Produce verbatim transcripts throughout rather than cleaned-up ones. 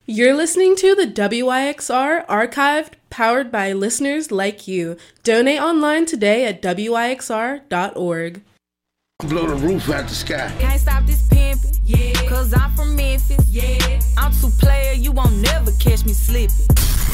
You're listening to the W I X R Archived, powered by listeners like you. Donate online today at W I X R dot org. Blow the roof out the sky. Can't stop this pimpin', yeah, cause I'm from Memphis, yeah. I'm too player, you won't never catch me slippin'.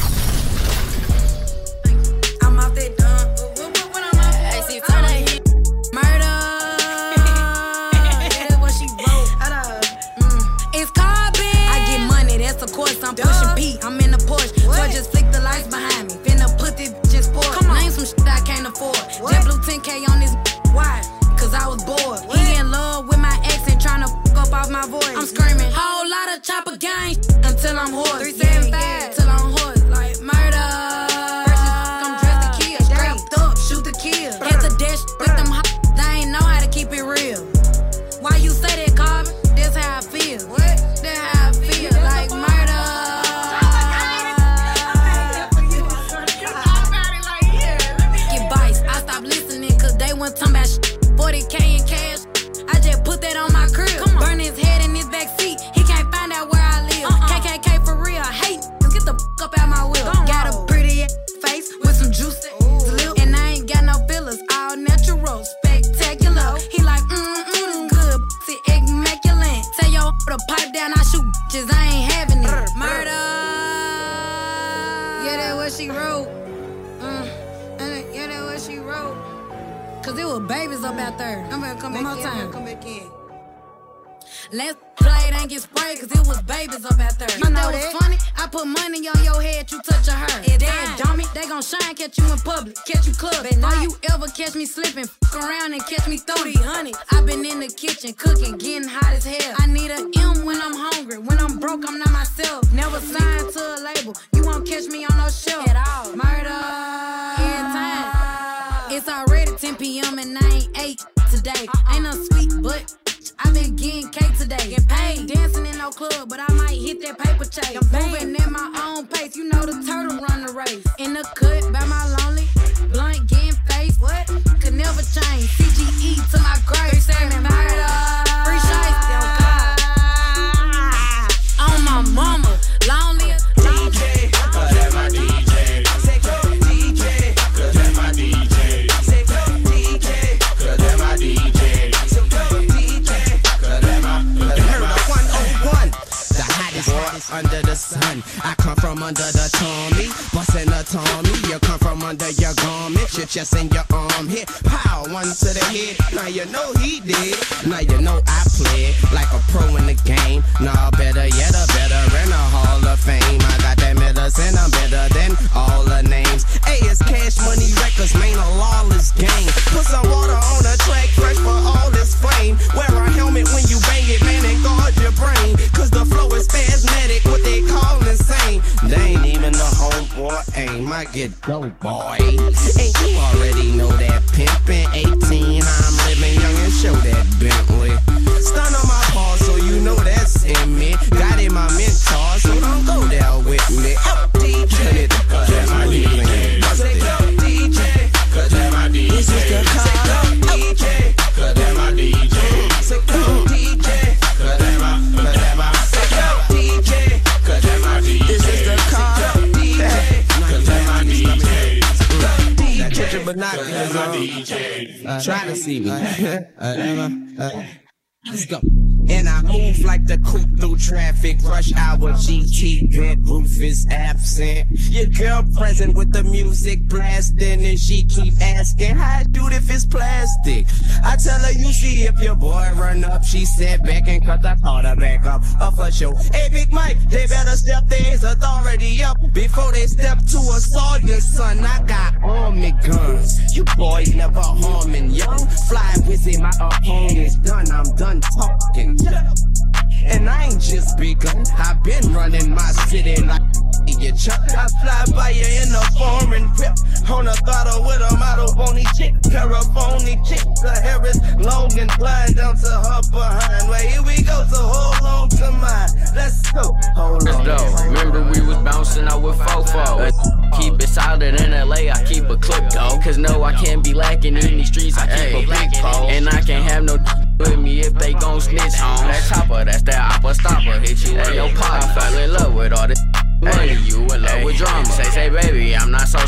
I'm off that dumb, when I'm off that shit, turn that hit. Murder, yeah, that's what she wrote. Mm. It's carbon. I get money, that's of course, I'm Duh. pushing P. I'm in the Porsche, what? So I just flick the lights behind me. Finna put this bitch in sport. Name some shit I can't afford. Jet blue ten K on this, why? Cause I was bored. What? He in love with my ex and tryna fuck up off my voice. I'm screaming, whole lot of chopper gang until I'm hoarse. three seven five yeah, yeah. Till I'm hoarse. Like murder. Versus I'm dressed to kill. Strapped up, shoot to kill. Hit the dash with them hot. They ain't know how to keep it real. Why you say that, Carvin? That's how I feel. What? That's how I feel. Like murder. Get bites. I stopped listening cause they wasn't talking about shit. forty K in cash, I just put that on my crib. Burn his head in his back seat, he can't find out where I live. Uh-uh. K K K for real, hate, get the f*** up out my wheel. Got a pretty ass face with some juice to live. And I ain't got no fillers, all natural, spectacular. He like, mm-mm, good, pussy immaculate. Tell yo to pipe down, I shoot bitches, I ain't having it. Murder, yeah, that's what she wrote. Mm. Yeah, that's what she wrote. Cause it was babies up out there. I'm gonna come One back more in, time. Come back in. Let's play it and get sprayed, cause it was babies up out there. You I know what's funny? I put money on your head, you touch a her. It's dead, dummy. They gon' shine, catch you in public, catch you club. All you ever catch me slipping, fuck around and catch me thirty, honey. I been in the kitchen, cooking, getting hot as hell. I need a M when I'm hungry. When I'm broke, I'm not myself. Never signed to a label. You won't catch me on no shelf at all. Murder, every time. It's already ten p.m. and I ain't ate today. Uh-uh. Ain't no sweet, but I been getting cake today. Get paid, dancing in no club, but I might hit that paper chase. Moving at my own pace, you know the turtle run the race. In the cut by my lonely, blunt getting faced. What? Could never change. C G E to my grave, saying murder. Free shiesty on God. On my mama, lonely. D J, cause that's my D J. Say go D J, cause that's my D J. Say go D J, cause that's my D J. Say go D J, cause that's my. You heard the one oh one, the hottest hottest under the sun. I come from under the Tommy, bustin' the Tommy. You come from under your garment, your chest and your arm hit. Pow, one to the head. Now you know he did. Now you know I played like a pro in the game. Nah, better yet, a better in a Hall of Fame. I got that medicine, I'm better than all the names. A is Cash Money Records, main a lawless game. Put some water on the track, fresh for all this flame. Wear a helmet when you bang it, man, and guard your brain. Cause the flow is spasmodic, what they call insane. They ain't even the homeboy aim, I get dope, boy. And you already know that pimpin'. eighteen, I'm living young and show that Bentley. Stun on my paw, so you know that's in me. Got in my mentor, so don't go there with me. Up D J, cause that's my D J. Say up D J, cause that's my D J. This is the call up D J, cause that's my D J. Say up D J, cause that's my, cause that's my. Say up D J, cause that's my D J. This is the call up D J, cause that's my D J. That picture binoculars on, trying to see me. Let's go. And I move like the coupe through traffic. Rush hour G T, vent roof is absent. Your girl present with the music blasting, and she keep asking how I do it if it's plastic. I tell her you see if your boy run up. She sat back and cut the quarter back up. Up for show. Hey Big Mike, they better step their authority up before they step to assault your son. I got army guns. You boys never harming young. Fly wizzy, my opponent's done. I'm done talking. And I ain't just begun. I've been running my city like you chuck. I fly by you in a foreign whip on a throttle with a model phony chick, pair of phony chick. The hair is long and blind down to her behind. Well, here we go, so hold on to mine. Let's go. Hold on. Let's go. Remember we was bouncing out with Fofo. Keep it solid in L A, I keep a clip though. Cause no, I can't be lacking in these streets, I keep a big pole. And I can't have no with me if they gon' snitch on that chopper. That's that oppa stopper. Hit you in your pot. I fell in love with all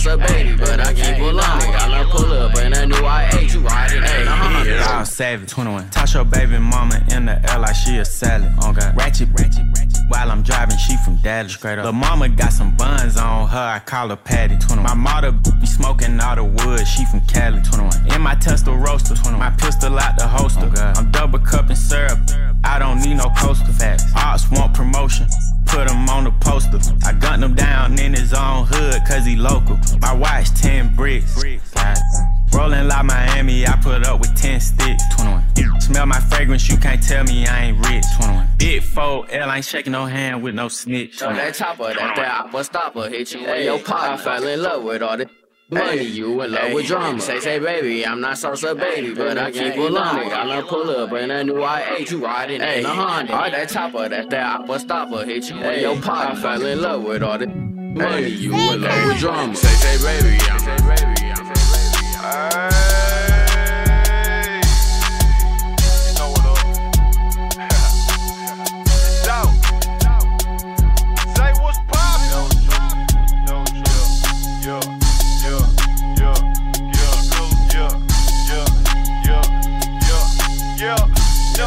salsa baby, but I keep a long nigga. I learn pull up in a new I eight, you riding in a Honda. Y'all savage, twenty-one. Touch your baby mama in the air like she a salad. Oh God. Ratchet, ratchet, ratchet. While I'm driving, she from Dallas. Straight up. The mama got some buns on her, I call her Patty. twenty-one. My mother be smoking all the wood, she from Cali. twenty-one. In my Tesla roaster, twenty-one. My pistol out the holster. Oh I'm double cupping syrup, I don't need no coaster. Fast. Ops want promotion, put him on the poster. I gunned him down in his own hood, cause he local. My watch ten bricks. Rolling like Miami, I put up with ten sticks. twenty-one. Smell my fragrance, you can't tell me I ain't rich. twenty-one. Big four L, ain't shaking no hand with no snitch. So that chopper, that that oppa stopper hit you in your pot. I fell in love with all the money, you in love with drama. Say, say, baby, I'm not salsa baby, but I keep a long nigga. I learn pull up in a new I eight, you riding in a Honda. All that chopper, that that oppa stopper hit you in your pot. I fell in love with all the money, you in love with drama. Say, say, baby, I'm say, baby, I'm say, baby, I'm hey, you know what up? Yo, say what's poppin'? Yo, yo, yo, yo, yo, yo, yo, yo, yo, yo, yo,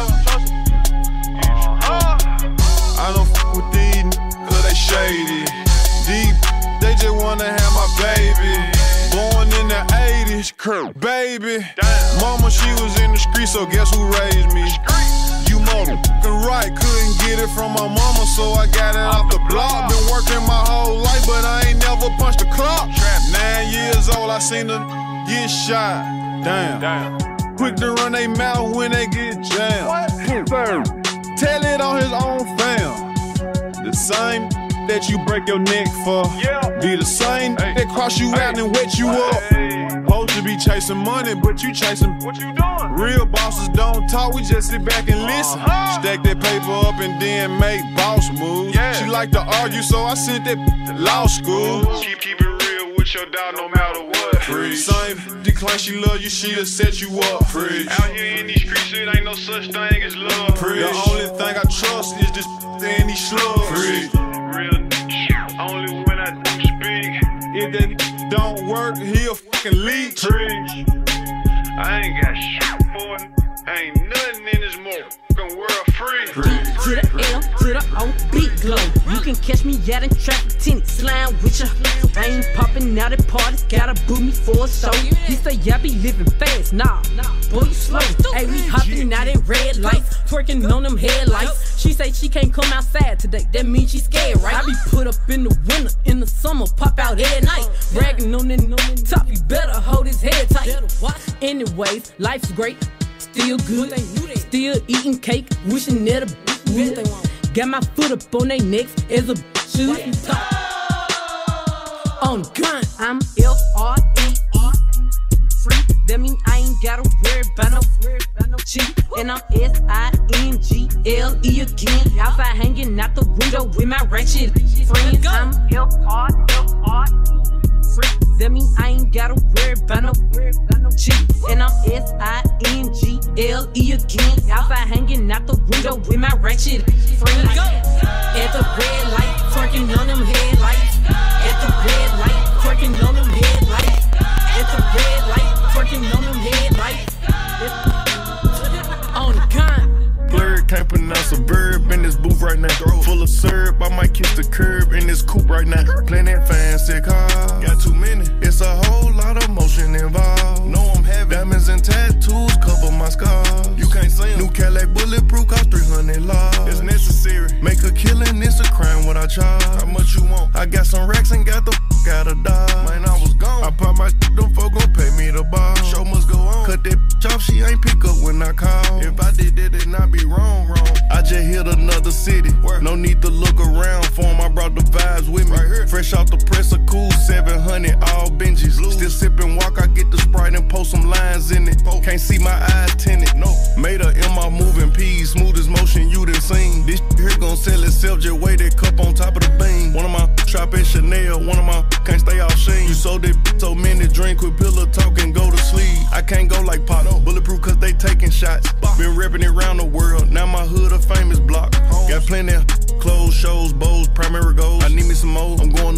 uh-huh. I don't f with these cause they shady. Deep, they just wanna have my baby. Born in the eighties, Kurt, baby. Damn. Mama, she was in the street, so guess who raised me? You motherfucking right, couldn't get it from my mama, so I got it off the block. Been working my whole life, but I ain't never punched a clock. Nine years old, I seen them get shot. Damn. Damn. Quick to run they mouth when they get jammed. Tell it on his own fam. The same that you break your neck for, yeah. Be the same hey. That cross you hey. Out and wet you hey. Up. Supposed to be chasing money, but you chasing what you doing? Real bosses don't talk, we just sit back and listen. Uh-huh. Stack that paper up and then make boss moves. Yeah. She like to argue, so I sent that to law school. Keep keep it real with your dog, no matter what. Preach. Same decline, she love you, she'll set you up. Preach. Out here in these streets, it ain't no such thing as love. Preach. The only thing I trust is this and these slugs. Preach. Real only when I do speak. If that don't work, he'll fucking leak. Preach. I ain't got shit for it. Ain't nothing in this motherfucking world free. Preach. To the L, to the O, beat glow. You can catch me out in traffic, tinted, slime with ya. I ain't popping out at parties, gotta boot me for a show. He say, yeah, I be living fast, nah, boy, you slow. Hey, we hopping out at red lights, twerking on them headlights. She say she can't come outside today, that means she scared, right? I be put up in the winter, in the summer, pop out at night. Bragging on that top, you better hold his head tight. Anyways, life's great, still good, still eating cake, wishing that a would. Got my foot up on they necks as a should. On gun, I'm F R E E free. That mean I ain't gotta worry about no cheat. And I'm S I N G L E again. Outside hanging out the window with my ratchet friends. I'm F R F R free. That mean I ain't gotta worry about no cheat. And I'm S I N G L E again. Outside hanging out the window with my ratchet friends. At the red light, twerking on them headlights. At the red light, twerking on them headlights. At the red light, twerking on them headlights. On the con. Blurred, can't pronounce a verb in this booth right now. Full of syrup, I might kiss the curb in this coupe right now. Playing that fancy car, got too many. It's a whole lot of motion involved. Know I'm having diamonds and tattoos cover my scars. You can't see them. New Cadillac bulletproof cost three hundred laws. It's necessary. Make a killing, it's a crime what I charge. How much you want? I got some racks and got the f out of Dodge. Man, I was gone. I pop my shit, them folk gon' pay me the bar. Show must go on. Cut that bitch off, she ain't pick up when I call. If I did that, it not be wrong, wrong. I just hit another city. Where? No need to look around for him. I brought the vibes with me. Right here. Fresh off the press, a cool seven hundred, all Benjis. Blue. Still sipping walk, I get the Sprite and post some lines in it. Oh. Can't see my eyes tinted. No. Made her in my moving peas, smoothest motion you done seen. This here gon' sell itself, just weigh that cup on top of the beam. One of my shop at Chanel, one of my can't stay off Sheen. You sold it so many drink with pillow talk and go to sleep. I can't go like Pop, no. Bulletproof cause they taking shots. Been repping it around the world, now my hood a famous block. Got plenty of clothes, shows, bows, primary goals. I need me some more, I'm going up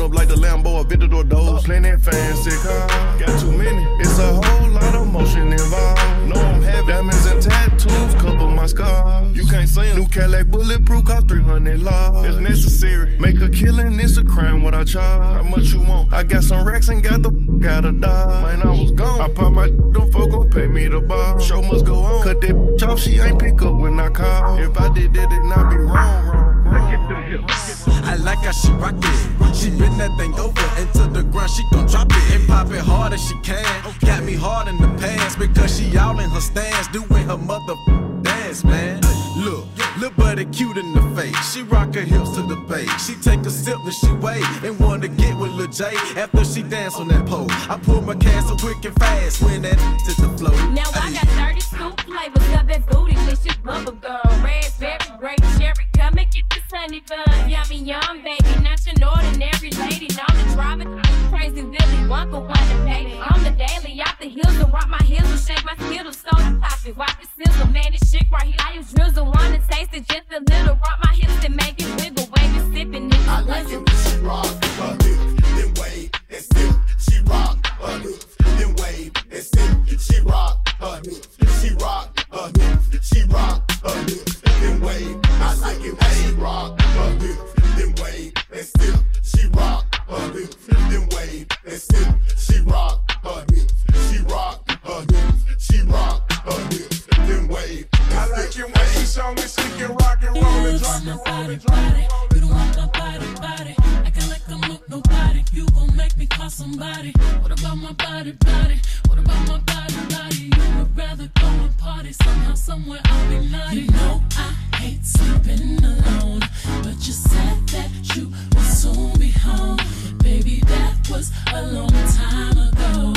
up like the Lambo or Aventador doors. Plenty fancy cars, got too many. It's a whole lot of motion involved. No, I'm having diamonds and tattoos cover my scars. You can't see 'em. New Cadillac bulletproof cost three hundred dollars. It's necessary. Make a killing, it's a crime what I charge. How much you want? I got some racks and got the f*** out of dodge. Man, I was gone. I pop my them folk gon' pay me the bar. Show must go on. Cut that bitch off, she ain't pick up when I call. If I did that, it not be wrong, wrong, wrong. I like how she rock it. She bend that thing over into the ground, she gon' drop it and pop it hard as she can. Got me hard in the pants because she all in her stance, doing her mother dance, man. Look, little buddy cute in the face. She rock her hips to the bass. She take a sip and she wait and wanna get with Lil J after she dance on that pole. I pull my castle quick and fast when that to the flow. Now I got thirty scoop flavors of that booty, delicious bubble gum, raspberry, grape, cherry. Come and get this honey bun, yummy, yum, baby. Not your ordinary lady, known to drive it crazy, Willy Wonka wanna pay. On the daily, off the hills and rock my heels and shake my skittles, so pop it, wipe it, sizzle, man, this shit right here. I use drizzle, wanna taste it just a little, rock my hips and make it wiggle, wave it, sipping it. I like it when she rock her hips, then wave and sip. She rock her hips, then wave and sip. She rock her hips, she rock her hips, she rock her hips, then wave. I like it when she rock her hips, then wave and sip. She rock her hips, then wave and sip. She rock her hips, she rock her hips, she rock her hips, then wave. I like it when she show me she can rock and roll and drop and roll and drop and roll. You don't want nobody, body. Acting like I'm with nobody. You gon' make me call somebody. What about my body, body? What about my body, body? You would rather go and party somehow, somewhere I'll be naughty. You know I hate sleeping alone, but you said that you would soon be home. Baby, that was a long time ago.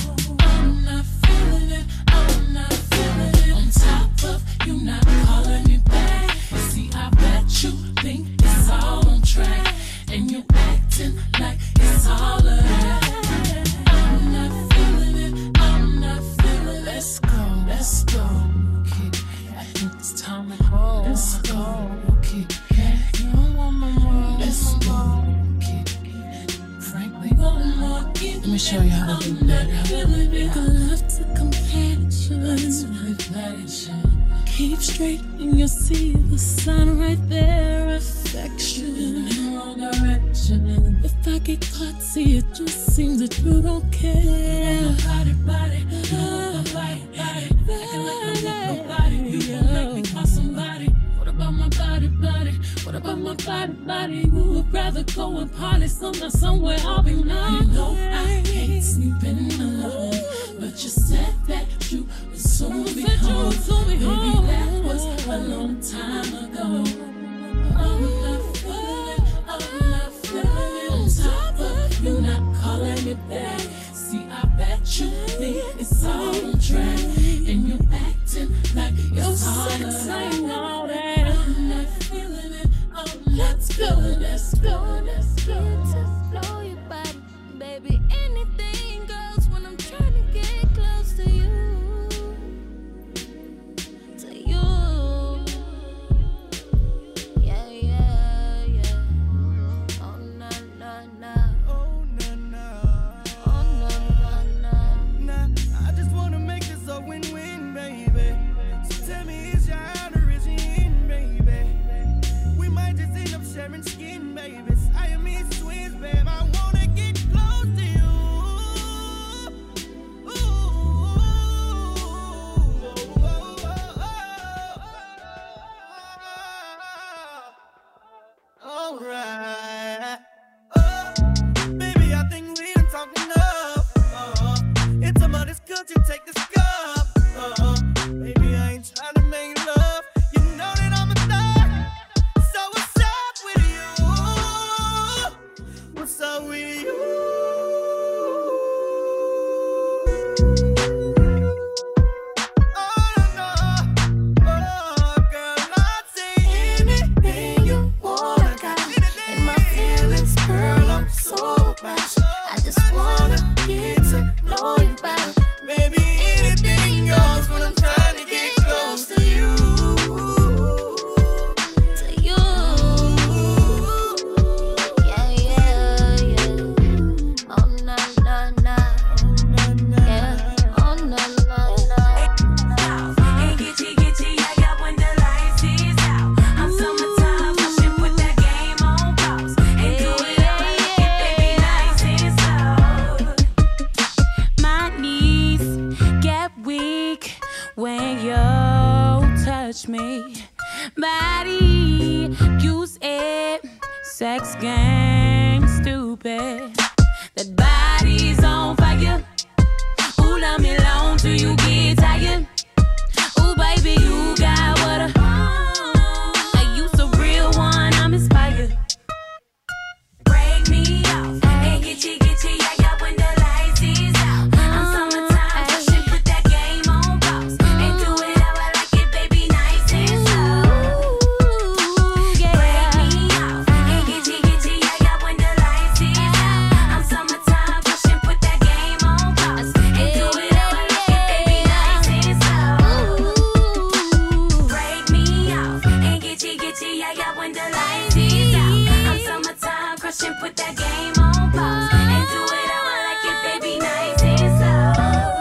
I'm not feeling it, I'm not feeling it. On top of you not calling me back. See, I bet you think it's all on track, and you acting like it's all of that. I'm not feeling it, I'm not feeling it. Let's go, let's go. Okay, I think it's time to go. Let's go. Okay, yeah, you don't want no more. Let's go. Okay, frankly, one more. Let me show you how to do that. Love to compassion. Keep straight and you'll see the sign right there. Affection in the wrong direction. If I get caught, see, it just seems that you don't care. Nobody, body, nobody, body. Acting like I'm nobody. You gon' make me call somebody. What about my body, body? What about my body, body? You would rather go and party somewhere, somewhere I'll be now. You know I hate sleeping alone, but you said that you would soon be home. Baby, that was a long time ago. I'm not feeling it, I'm not feeling it. On top of you not calling me back. See, I bet you think it's all on track, and you acting like it's all sex ain't all that. I'm not feeling it, I'm let's go, let's go, let's go. Explore your body, baby. Anything goes when I'm trying to get close to you. To you. Yeah, yeah, yeah. Oh, no, no, no. Oh, no, no. Oh, no, no, no. Nah, I just wanna make this a win-win, baby. So tell me, is your origin, baby? We might just end up sharing skin, baby. I am his twins, babe. I wanna get close to you. Ooh. All right. Oh, baby, I think we done talked enough. Uh, it's some of this country, take this cup. Uh, baby, I ain't trying to make love. You know that I'm a thug. So what's up with you? What's up with you? Oh, no, oh, girl, I'd say anything you want. I got it in my sex game stupid. That body's on fire. Ooh, love me long till you get tired. Ooh, baby, you got what a. Are you so real one? I'm inspired. Break me off and get you, get you, yeah, yeah, when the lights is out. I'm summertime, pushing, put that game on pause. And do it how I like it, baby, nice and slow. Break me off and get you, get you, yeah, yeah, when the lights is out. I'm summertime, pushing, put that game on pause. And do it how I like it, baby, nice and slow. Break me off and get you, get you, yeah, yeah, when the lights is out. I'm summertime, crushing, put that game on pause. And do it how I like it, baby, nice and slow.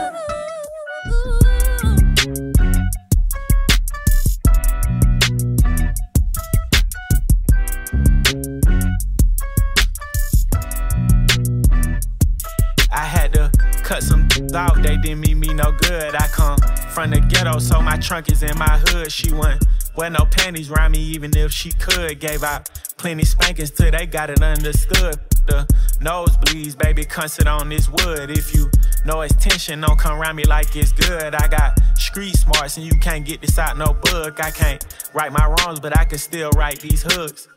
I had to cut some off, they didn't mean me no good. I come from the ghetto, so my trunk is in my hood. She wouldn't wear no panties around me, even if she could. Gave out plenty spankings till they got it understood. The nosebleeds, baby, come sit on this wood. If you know it's tension, don't come around me like it's good. I got street smarts and you can't get this out no book. I can't right my wrongs, but I can still write these hooks.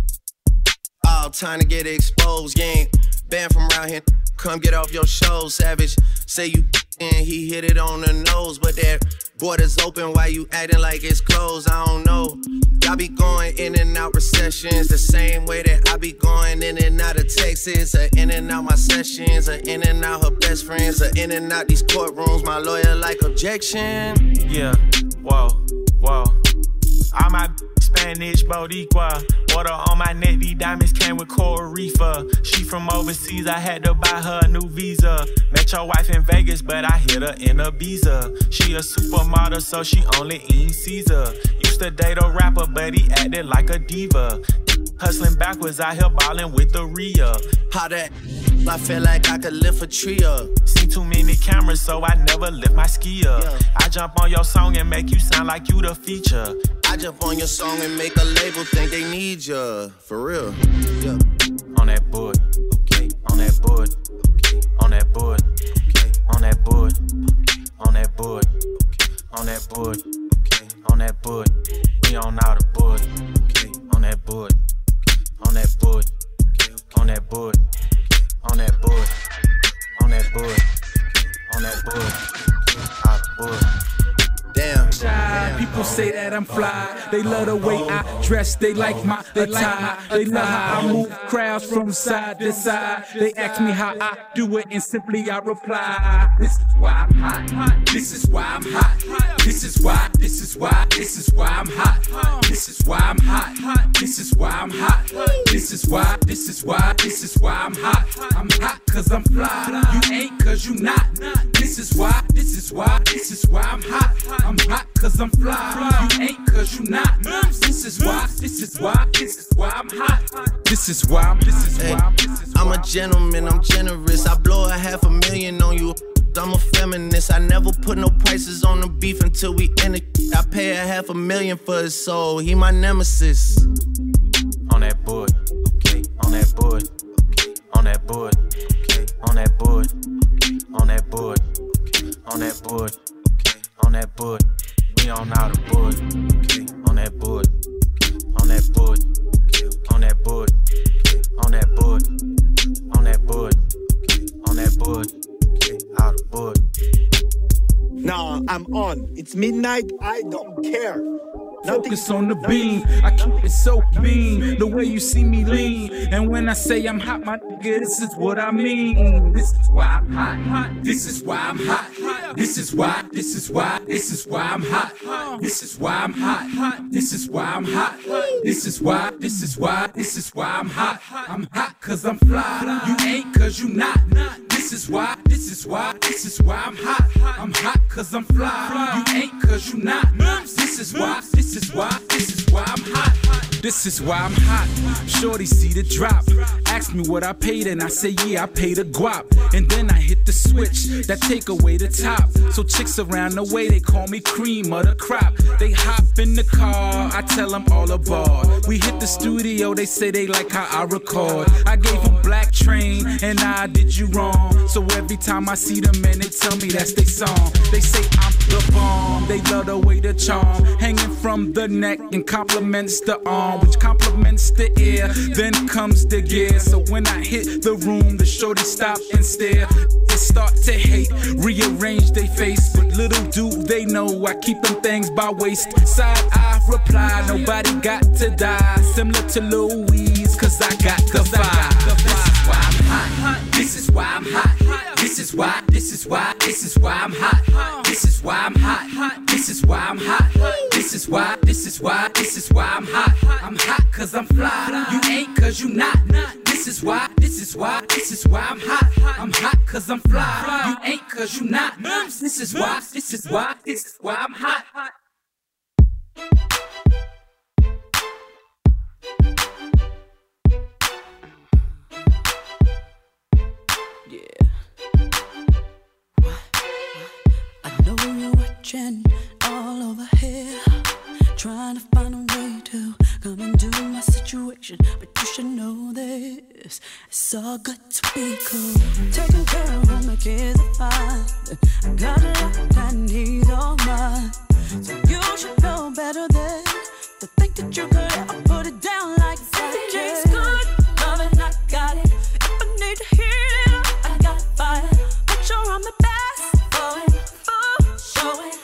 All time to get exposed, gang. Banned from around here, come get off your show, savage. Say you and he hit it on the nose, but that border's open while you acting like it's closed. I don't know. Y'all be going in and out recessions the same way that I be going in and out of Texas, or in and out my sessions, or in and out her best friends, or in and out these courtrooms. My lawyer like objection. Yeah, whoa, whoa. All my Spanish Boricua. Water on my neck, these diamonds came with Coral Reefer. She from overseas, I had to buy her a new visa. Met your wife in Vegas, but I hit her in Ibiza. She a supermodel, so she only eating Caesar. Used to date a rapper, but he acted like a diva. Hustling backwards, out here ballin' with the Rhea. How that? I feel like I could lift a tree up. Seen too many cameras, so I never lift my ski up. Yeah. I jump on your song and make you sound like you the feature. I jump on your song and make a label think they need ya. For real. Yeah. On that board. Okay. On that board. Okay. On that board. Okay. On that board. Okay. On that board. Okay. On that board. Okay. On that board. We on all the board. Okay. On that board. On that board. Okay. On that board. On that board. On that board. On that board. Out the board. Damn. Damn. People say that I'm fly. They love the way I dress. They like my attire. They love how I move crowds from side to side. They ask me how I do it, and simply I reply: this is why I'm hot. This is why I'm hot. This is why. This is why. This is why I'm hot. This is why I'm hot. This is why I'm hot. This is why. This is why. This is why I'm hot. I'm hot 'cause I'm fly. You ain't 'cause you not. This is why. This is why. This is why I'm hot. I'm hot 'cause I'm fly. You ain't 'cause you not. This is why. This is why. This is why I'm hot. This is why. I'm, this is hey, why. I'm, this is I'm why. a gentleman. I'm generous. I blow a half a million on you. I'm a feminist. I never put no prices on the beef until we in it. I pay a half a million for his soul. He my nemesis. On that board. Okay. On that board. Okay. On that board. Okay. On that board. Okay. On that board. Okay. On that board. Okay. On that board. We on all the board. Okay. On that board. Okay. On that board. Okay. On that board. Okay. On that board. On that board. Okay. On that board. Okay. Out the board. Nah, I'm on. It's midnight. I don't care. Focus on the beam, I keep it so mean. The way you see me lean, and when I say I'm hot, my nigga, this is what I mean. This is why I'm hot. This is why I'm hot. This is why. This is why. This is why I'm hot. This is why I'm hot. This is why I'm hot. This is why. This is why. This is why I'm hot. I'm hot 'cause I'm fly. You ain't 'cause you not. This is why. This is why. This is why I'm hot. I'm hot 'cause I'm fly. You ain't 'cause you not. This is why. This is why. This is why I'm hot. This is why I'm hot. Shorty see the drop. Ask me what I paid and I say yeah, I paid a guap. And then I hit the switch that take away the top. So chicks around the way, they call me cream of the crop. They hop in the car, I tell them all aboard. We hit the studio, they say they like how I record. I gave them Black Train and I did you wrong. So every time I see them, man, they tell me that's their song. They say I'm the bomb, they love the way the charm hanging from the neck and compliments the arm, which compliments the ear. Then comes the gear. So when I hit the room, the shorty stop and stare. They start to hate, rearrange their face, but little do they know I keep them things by waist. Side I reply, nobody got to die. Similar to Louise, cause I got the vibe. This is why I'm hot. This is why, this is why, this is why I'm hot. This is why I'm hot. This is why I'm hot. This is why, this is why, this is why I'm hot. I'm hot cause I'm fly. You ain't cause you not. This is why, this is why, this is why I'm hot. I'm hot cause I'm fly. You ain't cause you not. This is why, this is why, this is why I'm hot. All over here, trying to find a way to come into my situation, but you should know this. It's all good to be cool. Taking care of my kids are fine. I got a lot I need all mine. So you should know better than to think that you could ever put it down like that. It's good, love it, I got it. If I need to heat it up, I got fire. Make sure I'm the best for it. Ooh, show it.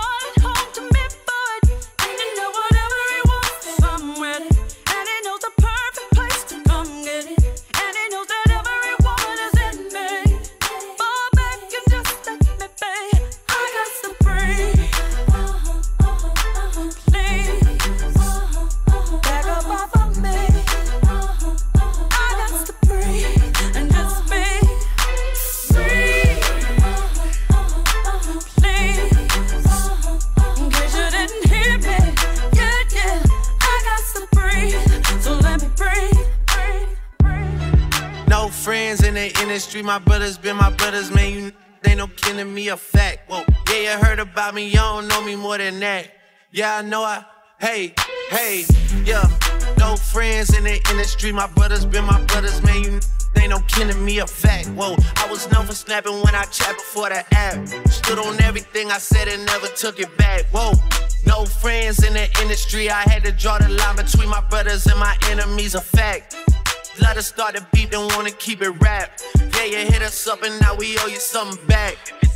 Industry, my brothers been my brothers, man. You they no kidding me a fact. Whoa, yeah, you heard about me, you don't know me more than that. Yeah, I know I, hey, hey, yeah. No friends in the industry, my brothers been my brothers, man. You they no kidding me a fact. Whoa, I was known for snapping when I chat before the app. Stood on everything I said and never took it back. Whoa, no friends in the industry, I had to draw the line between my brothers and my enemies, a fact. Let us start the beat, don't wanna keep it rap. Yeah, you hit us up and now we owe you something back.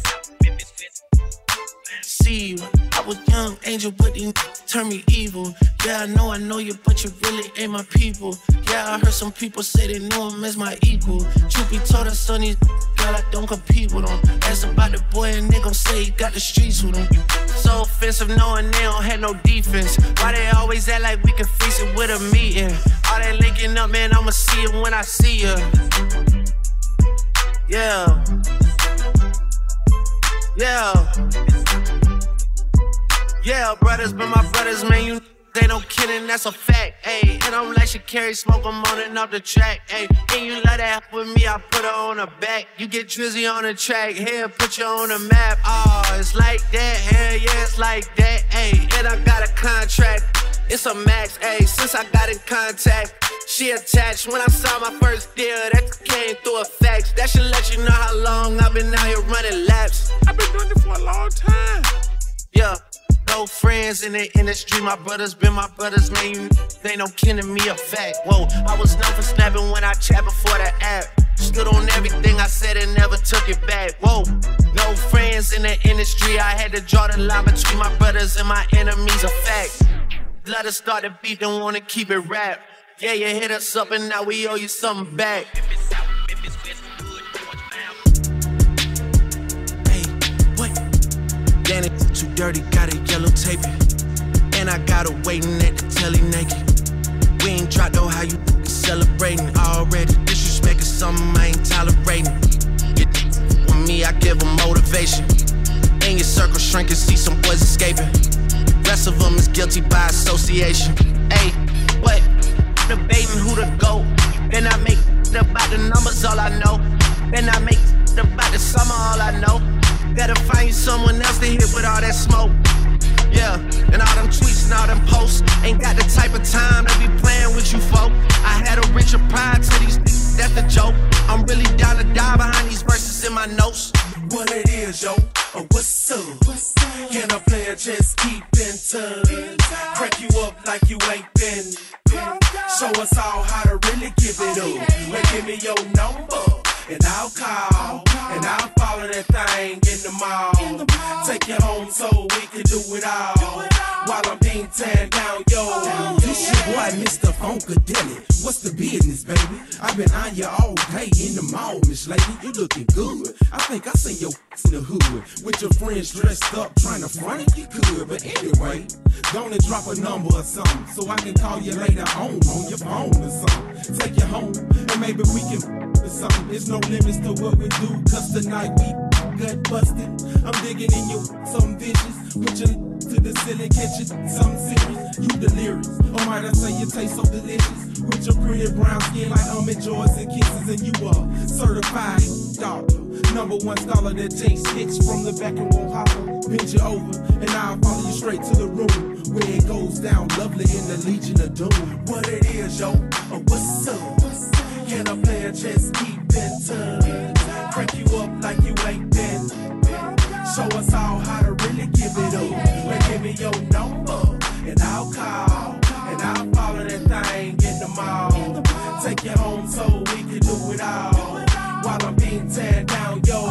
See, I was young, angel, but you turn me evil. Yeah, I know, I know you, but you really ain't my people. Yeah, I heard some people say they know him as my equal. Truth be told, us son, these girl, I don't compete with them. Ask about the boy and they gon' say he got the streets with him. So offensive knowing they don't have no defense. Why they always act like we can fix it with a meeting? All that linking up, man, I'ma see it when I see ya. Yeah. Yeah. Yeah, brothers been my brothers, man, you they no kidding, that's a fact, ayy. And I'm like she carry smoke, I'm on and off the track, ayy. And you let that with me, I put her on her back. You get Drizzy on the track, here, put you on the map. Oh, it's like that, hell yeah, it's like that, ayy. And I got a contract, it's a max, ayy. Since I got in contact, she attached. When I saw my first deal, that came through a fax. That should let you know how long I've been out here running laps. I've been doing it for a long time. Yeah. No friends in the industry, my brothers been my brothers, man. You they no kidding me a fact. Whoa, I was known for snapping when I chat before the app. Stood on everything I said and never took it back. Whoa, no friends in the industry, I had to draw the line between my brothers and my enemies, a fact. Let us start the beat, don't wanna keep it rap. Yeah, you hit us up and now we owe you something back. Danny too dirty, got it yellow taping. And I got her waiting at the telly naked. We ain't dropped though, how you celebrating already. Disrespect is something I ain't tolerating. You with me, I give them motivation. In your circle shrinking, see some boys escaping. Rest of them is guilty by association. Ayy, But debating who to go. Then I make about the numbers, all I know. Then I make about the summer, all I know. Gotta find someone else to hit with all that smoke. Yeah, and all them tweets and all them posts. Ain't got the type of time to be playing with you folk. I had a richer pride to these niggas, that's the joke. I'm really down to die behind these verses in my notes. What it is, yo, or what's up? What's up? Can a player just keep in touch? Crack you up like you ain't been. Show us all how to really give it up. Well, give me your number, and I'll call, and I'll follow that thing in the mall. Take you home so we can do it all, while I'm being teared down, yo. This your boy, Mister Funkadelic. What's the business, baby? I've been on you all day in the mall, Miss Lady. You looking good. I think I seen your in the hood with your friends dressed up, trying to front it. You could, but anyway, gonna drop a number or something so I can call you later on on your phone or something. Take you home and maybe we can or something. There's no limits to what we do, cause tonight we gut busted. I'm digging in you, something vicious. Put your to the ceiling, catch it, something serious. You delirious, or might I say you taste so delicious. With your pretty brown skin like almond joys and kisses, and you are certified doctor, number one scholar that takes hits from the back and won't holler. Bend you over, and I'll follow you straight to the room where it goes down lovely in the Legion of Doom. What it is, yo, or what's up? Can a player just keep in touch? Crank you up like you ain't been. Show us all how to really give it up. Well, give me your number, and I'll call, and I'll follow that thing in the mall. Take you home so we can do it all, while I'm being teared down, yo.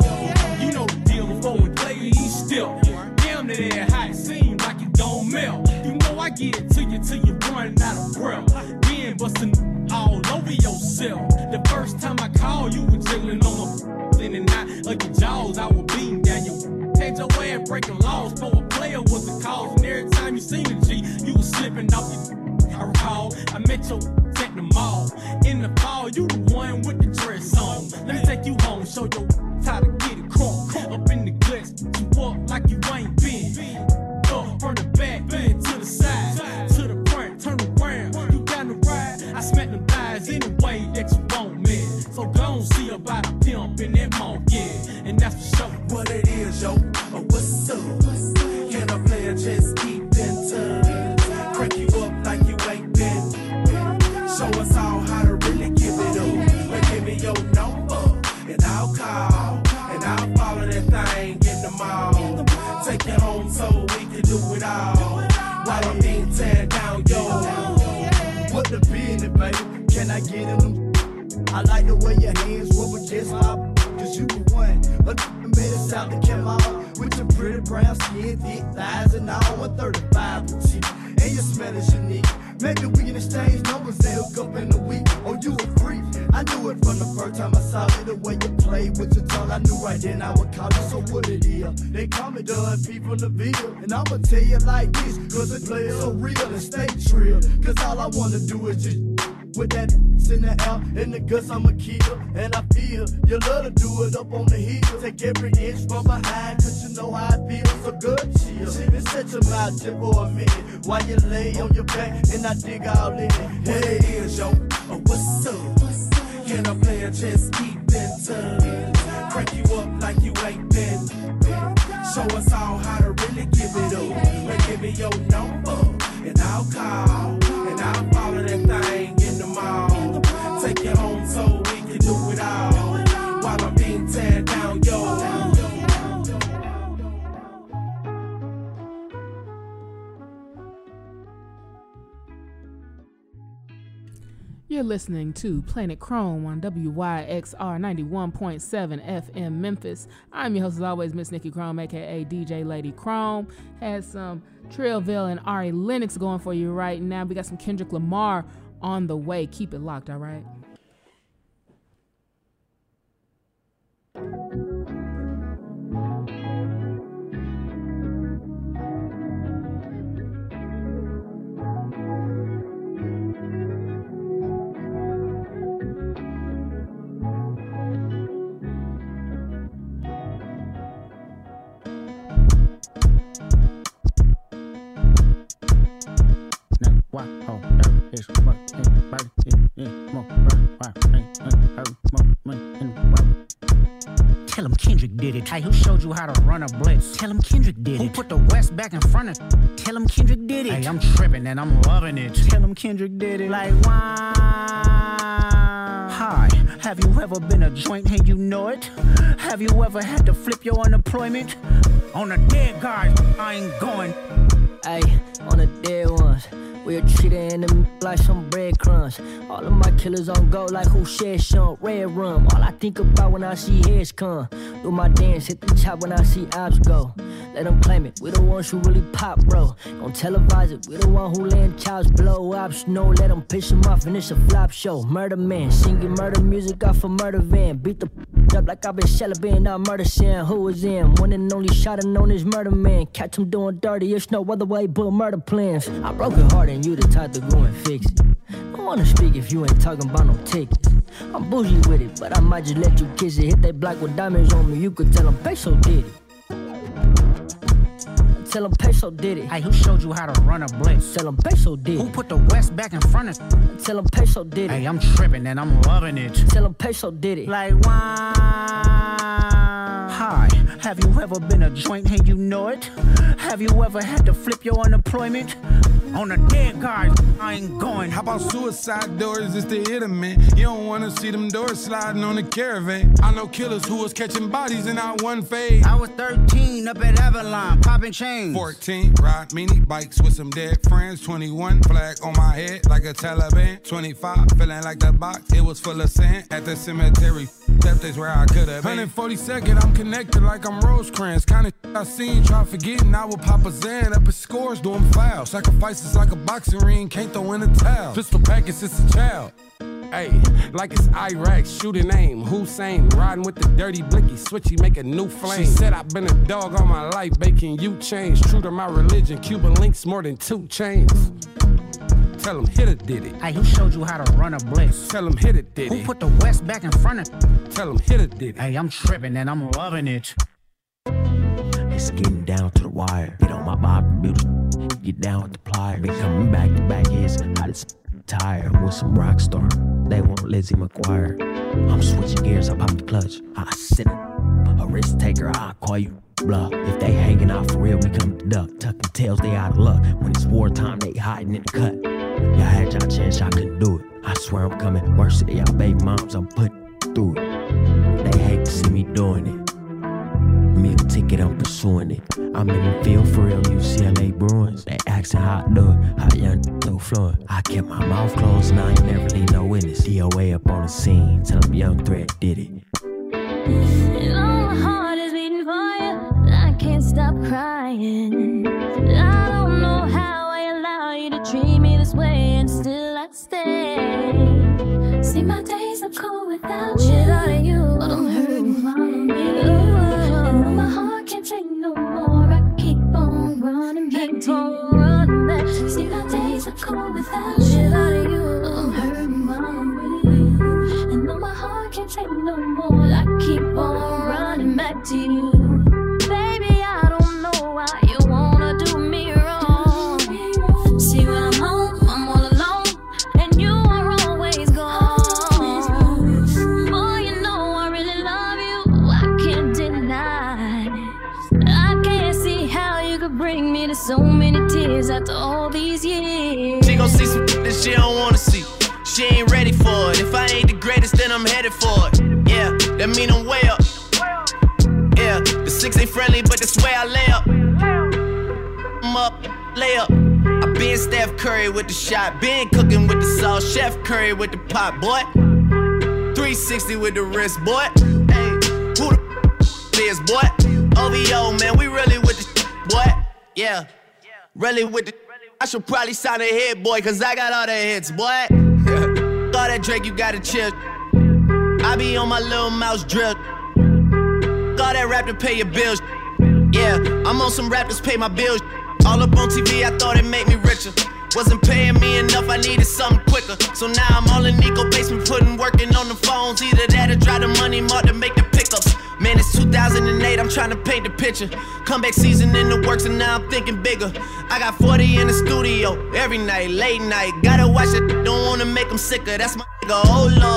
You know the deal before we play each step. Damn near that hot, seems like it don't melt. You know I get it to you till you run out of breath. Then busting all over yourself. The first time I called, you were jiggling on the in and out of your jaws. I was beating down your head, your ass breaking laws. For a player was the cause, and every time you seen a G, you was slipping off your. I recall, I met your at the mall. In the fall, you the one with the dress on. Let me take you home, show you how to get it crunk. Up in the guts, you up like you ain't been. Up from the back, bend to the side, to the front, turn around. You down the ride, I smack them thighs any way that you want, man. So go on, see about a pimp in that mall, yeah. And that's for sure. What it is, yo, or what's up? Can a player just keep in touch? Crank you up like you ain't been. Show us all how to really give it up. Well, give me your number, and I'll call, and I'll follow that thing in the mall. Take you home so we can do it all, while I'm being teared down, yo. What the business, baby? Can I get in them? I like the way your hands rub against my, cause you the one. But made us out the Camaro with your pretty brown skin, thick thighs, and all one thirty-five petite. And your smell is unique. Maybe we can exchange numbers and hook up in a week. Oh, you a freak. I knew it from the first time I saw it. The way you played with your tongue, I knew right then I would call you. So what it is? They call me Dun P from the video. And I'ma tell you like this, cause the play is so real and stay trill. Cause all I wanna do is just with that in the air, in the guts I'ma kill. And I feel you love to do it up on the hill. Take every inch from behind, cause you know how I feel. So good chill, and set your mouth just for a minute while you lay on your back and I dig all in it. What it is, yo, or what's up? Can a player just keep in touch? Crank you up like you ain't been. Show us all how to really give it up. Well, give me your number, and I'll call, and I'll follow that thing in the mall. Take you home so we can do it all, while I'm being teared down, yo. You're listening to Planet Chrome on W Y X R ninety-one point seven F M Memphis. I'm your host, as always, Miss Nikki Chrome, aka D J Lady Chrome. Has some Trillville and Ari Lennox going for you right now. We got some Kendrick Lamar on the way. Keep it locked, all right? Wow, oh, Kendrick did it. Hey, who showed you how to run a blitz? Tell him Kendrick did it. Who put the West back in front of? Tell him Kendrick did it. Hey, I'm tripping and I'm loving it. Tell him Kendrick did it. Like, why? Hi, have you ever been a joint and you know it? Have you ever had to flip your unemployment? On the dead guys, I ain't going. Ay, on the dead ones. We're treated in the like some breadcrumbs. All of my killers on go like who shed some red rum. All I think about when I see heads come. Do my dance, hit the top when I see ops go. Let them claim it, we the ones who really pop, bro. Don't televise it, we the one who letting chows blow ops. No, let them piss them off and it's a flop show. Murder man, singing murder music off a murder van. Beat the up like I've been celebrating out murder scene. Who was in? One and only shot and known as murder man. Catch him doing dirty, it's no other way but murder plans. I broke it hard and you the type to go and fix it. Don't wanna speak if you ain't talking about no tickets. I'm bougie with it, but I might just let you kiss it. Hit that block with diamonds on me, you could tell them Peso did it. Tell them Peso did it. Hey, who showed you how to run a blitz? Tell them Peso did it. Who put the West back in front of? Tell them Peso did it. Hey, I'm tripping and I'm loving it. Tell them Peso did it. Like, why? Hi, have you ever been a joint and you know it? Have you ever had to flip your unemployment? On the dead guys, I ain't going. How about suicide doors? It's the hit 'em, man. You don't wanna see them doors sliding on the caravan. I know killers who was catching bodies in our one phase. I was thirteen up at Avalon, popping chains. fourteen, ride mini bikes with some dead friends. twenty-one, flag on my head like a Taliban. twenty-five, feeling like the box, it was full of sand. At the cemetery, depth is where I could've been. one forty-second, I'm connected like I'm Rosecrans. Kinda I seen, try forgetting I would pop a Zan. Up at scores, doing fouls. Sacrifices like a boxing ring, can't throw in a towel. Pistol package, it's a child. Hey, like it's Iraq, shooting aim, Hussein, riding with the dirty blicky, switchy, make a new flame. She said I've been a dog all my life, baking you change. True to my religion, Cuban links more than two chains. Tell him Hitter did it. Hey, who showed you how to run a blitz? Tell him Hitter did it. Who put the West back in front of? Tell him Hitter did it. Hey, I'm tripping and I'm loving it. It's getting down to the wire. Get on my Bob Beauty, get down with the plier. Been coming back to back, it's hot as tire. I'm with some rock star, they want Lizzie McGuire. I'm switching gears, I pop the clutch. I sit a risk taker, I call you bluff. If they hanging out for real, we come to duck. Tucking tails, they out of luck. When it's wartime, they hiding in the cut. Y'all had y'all chance, y'all couldn't do it. I swear I'm coming worse than y'all baby moms, I'm putting through it. They hate to see me doing it. Me a ticket, I'm pursuing it. I'm in the field for real, U C L A Bruins. They asking how I do it, how young so fluent. I kept my mouth closed and I ain't never leave no witness. D O A up on the scene, tell them Young Threat did it. You know my heart is beating for you, I can't stop crying. I don't know how I allow you to treat me this way and still I stay. See, my days are cool without you. Without you, but I'm hurting from me. My heart can't take no more. I keep on running back to you. Running back. See, my days are cold without you. Without you, I'm hurting from me. And no, my heart can't take no more. I keep on running back to you. Baby, I don't know why you wanna do me wrong. See, when I'm home, I'm all alone, and you are always gone. Boy, you know I really love you. I can't deny. I can't see how you could bring me to so many tears after all these years. She gon' see some that she don't wanna see. She ain't ready for it. If I ain't the greatest, then I'm headed for it. Yeah, that mean I'm way up. Yeah, the six ain't friendly, but that's where I lay up. I'm up, lay up. I been Steph Curry with the shot, been cooking with the sauce, Chef Curry with the pot, boy. three sixty with the wrist, boy. Hey, who the is, boy? O V O, man, we really with the boy. Yeah, really with the. I should probably sign a hit, boy, cause I got all the hits, boy. All that Drake, you gotta chill. I be on my little mouse drip. All that rap to pay your bills. Yeah, I'm on some rappers pay my bills. All up on T V, I thought it made me richer. Wasn't paying me enough, I needed something quicker. So now I'm all in Nico basement, putting working on the phones. Either that or drive the money mark to make the pickups. Man, it's two thousand eight, I'm trying to paint the picture. Comeback season in the works and now I'm thinking bigger. I got forty in the studio, every night, late night. Gotta watch it, don't wanna make them sicker. That's my nigga, oh Lord.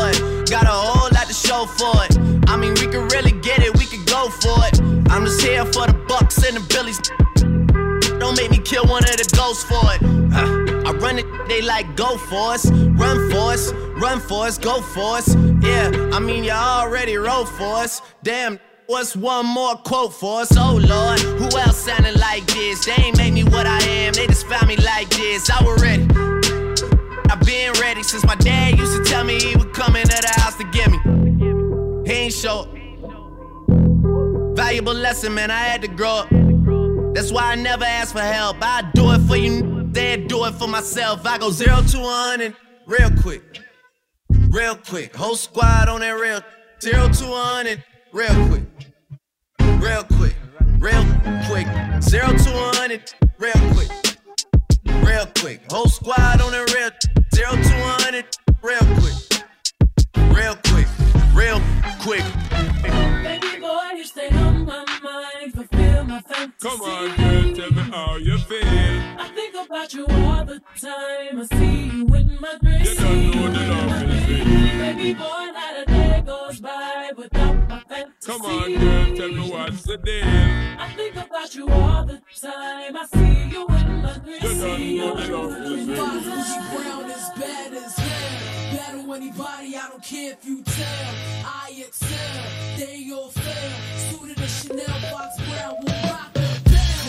got a whole lot to show for it. I mean, we could really get it, we could go for it. I'm just here for the bucks and the billies. Don't make me kill one of the ghosts for it. Uh, I run it, they like go for us, run for us, run for us, go for us. Yeah, I mean you already wrote for us. Damn, what's one more quote for us? Oh Lord, who else sounding like this? They ain't make me what I am, they just found me like this. I was ready, I've been ready since my dad used to tell me he would come into the house to get me. He ain't show up. Valuable lesson, man, I had to grow up. That's why I never ask for help. I do it for you, then do it for myself. I go zero to one hundred real quick, real quick. Whole squad on that real. Zero to one hundred real quick, real quick, real quick. Zero to one hundred real quick, real quick. Whole squad on that real. Zero to one hundred real quick, real quick, real quick. Baby boy, you stay on my mind, fulfill my fantasy. Come on, girl, tell me how you feel. I think about you all the time. I see you in my dreams. You don't know the love is real. Baby boy, not a day goes by without my fantasy. Come on, girl, tell me what's the deal. I think about you all the time. I see you in my dreams. You don't know the love is real. Bobby Brown is bad as hell. Battle anybody, I don't care if you tell. I excel, they all fail. Suited a Chanel box Brown will rock the bell.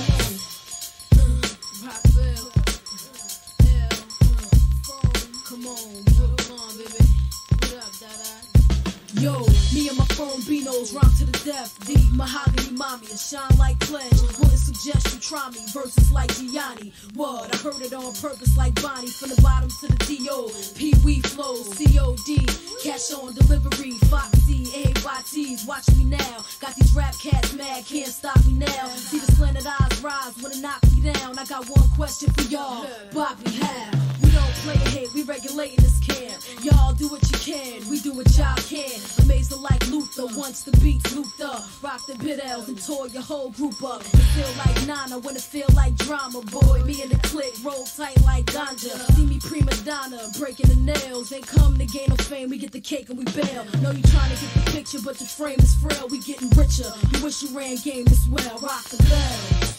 Rock bell. Come on, Brooklyn, baby. What up, Dada? Yo, me and my phone Beanos rhyme to the death. The mahogany mommy, a shine like pledge. Wouldn't suggest you try me. Verses like Gianni. What? I heard it on purpose like Bonnie. From the bottom to the D O. Pee Wee flows, C O D. Cash on delivery. Foxy, A Y Ts. Watch me now. Got these rap cats mad. Can't stop me now. See the slanted eyes rise when it knock me down. I got one question for y'all. Bobby, how? We don't play ahead. We regulating this camp. Y'all do what you can. We do what y'all can. Amazing like Luther. Once the beats looped up. Rock the bit L's and tore your whole group up. It feel like Nana when it feel like drama. Boy, me and the clique roll tight like ganja. See me prima donna, breaking the nails. Ain't come to gain no fame. We get the cake and we bail. Know you trying to get the picture, but your frame is frail. We getting richer. You wish you ran game as well. Rock the bell.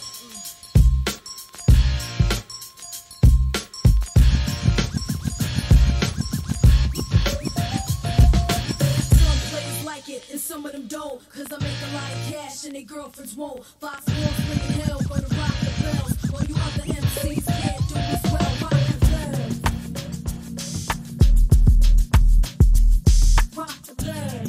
And some of them don't, cause I make a lot of cash and their girlfriends won't. Fox Sports bringing hell for the rock the bells. While you other M Cs can't do as well. Rock the bells. Rock the bells.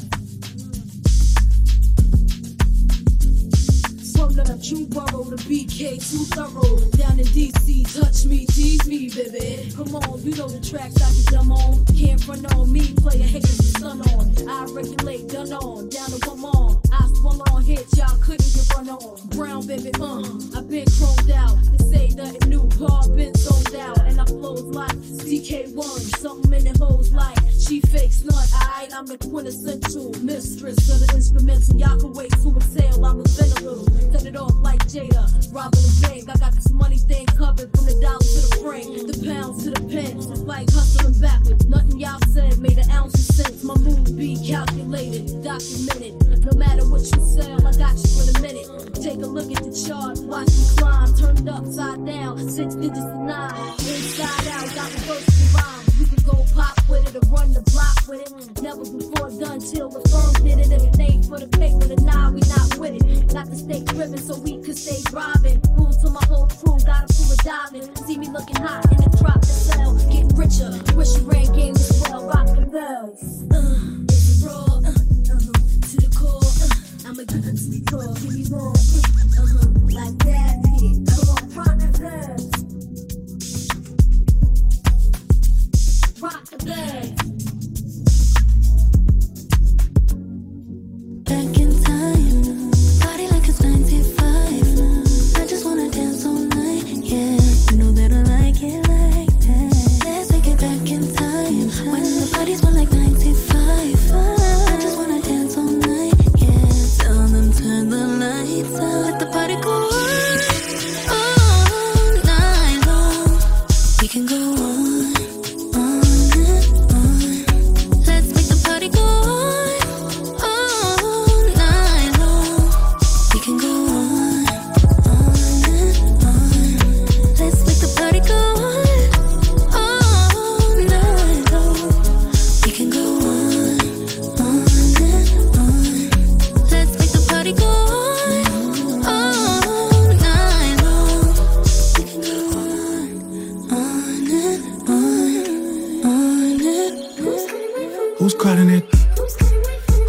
From the true borough to B K, too thorough. Down in D C, touch me, tease me, baby. Come on, you know the tracks I can dumb on. Can't front on me, play a haters and sun on. I regulate, gun on, down to one more. I swung on hits, y'all couldn't get run on. Brown, baby, uh, I been chromed out. They say nothing new, Paul been zoned out. And I flows like D K one, something in the hoes like she fakes nut, alright? I'm the quintessential mistress of the instrumental. Y'all can wait to exhale, I'm a venerable. Set it off like Jada, robbing the bank. I got this money thing covered from the dollar to the frame, the pounds to the pence. It's like hustling backwards. Nothing y'all said made an ounce of sense. My moves be calculated, documented. No matter what you sell, I got you in a minute. Take a look at the chart, watch me climb. Turned upside down, six digits to nine. Inside out, got reversible rhymes. We can go pop with it or run the block with it. Never before done till the firm did it. If it ain't for the paper, then nah, we not with it. Got to stay driven so we could stay driving. Rule to my whole crew, got a full of diamond. See me looking hot in the drop to sell. Getting richer, wish you ran game as well. Rock the bells. Uh, it's raw, uh, uh, to the core. Uh, I'ma give it to the core, give me more. Uh-huh, like that, yeah. Come on, rock the bells. Rock the bells. Back in time, party like it's ninety-five. I just wanna dance all night, yeah. You know that I like it like that. Let's take it back in time, when the parties were like ninety-five. I just wanna dance all night, yeah. Tell them turn the lights out, let the party go on all night long. We can go on, on and on.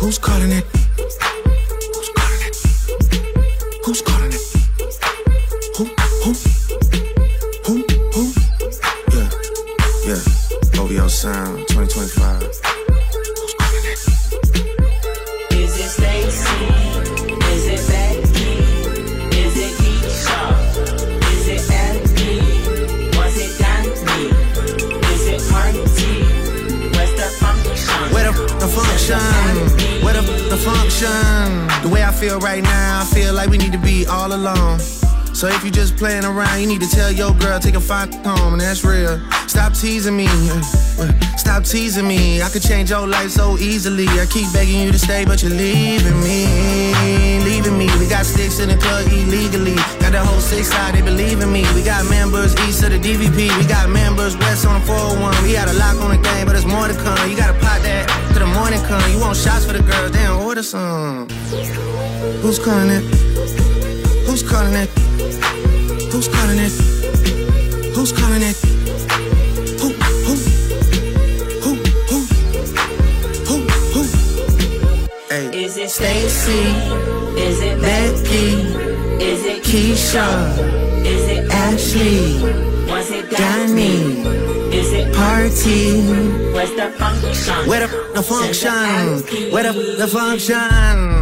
Who's calling it? Who's calling it? Who's calling it? Who? Who? Who? Who? Yeah, yeah. O V O Sound twenty twenty-five. Who's calling it? Is it Stacy? Is it Becky? Is it Keisha? Is it Andy? Was it Danny? Is it Marty? Where's the function? Where the, the function? Where the, the function? The way I feel right now, I feel like we need to be all alone. So if you just playing around, you need to tell your girl, take a fine home, and that's real. Stop teasing me, stop teasing me. I could change your life so easily. I keep begging you to stay, but you're leaving me, leaving me. We got sticks in the club illegally. Got the whole six side, they believe in me. We got members east of the D V P. We got members west on the four oh one. We got a lock on the game, but there's more to come. You gotta pot that till the morning come. You want shots for the girls, damn, order some. Who's calling it? Who's calling it? Who's calling it? Who's calling it? Who, who, who, who, who, who? Hey. Is it Stacy? Is it Becky? Is it Keisha? Is it Ashley? Was it Danny? Is it Party? Where's the function? Where the, the function? Where the, the function?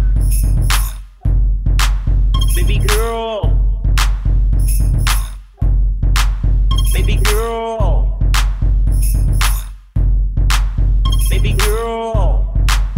Baby girl. Baby girl. Baby girl.